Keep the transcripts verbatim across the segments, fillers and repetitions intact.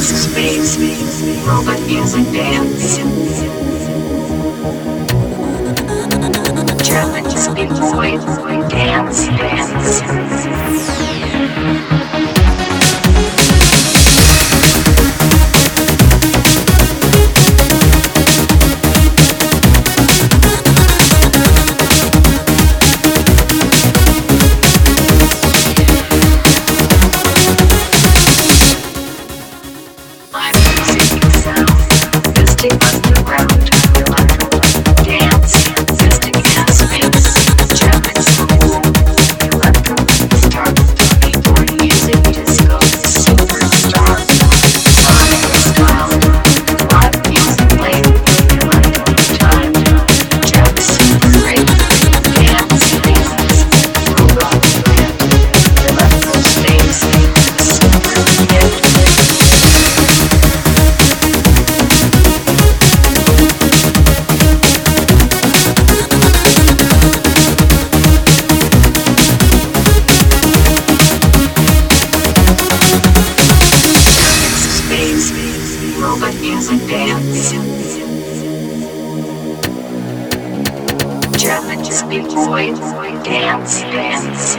Space, robot music dance. German speak void, dance, dance. German speak void, dance, dance.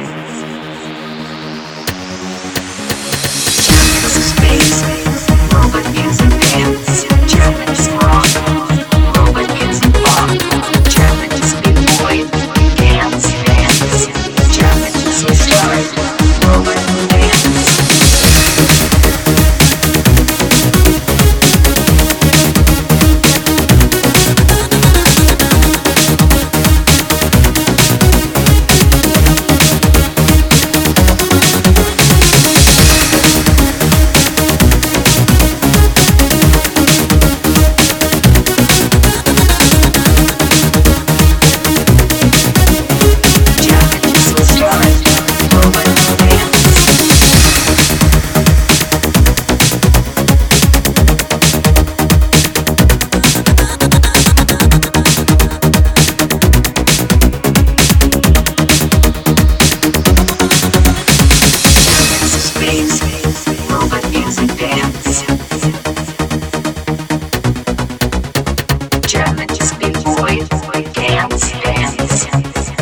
German space, robot music dance. German rock, robot music rock. German speak void, dance, dance. German start, robot dance. German speak void, dance, dance.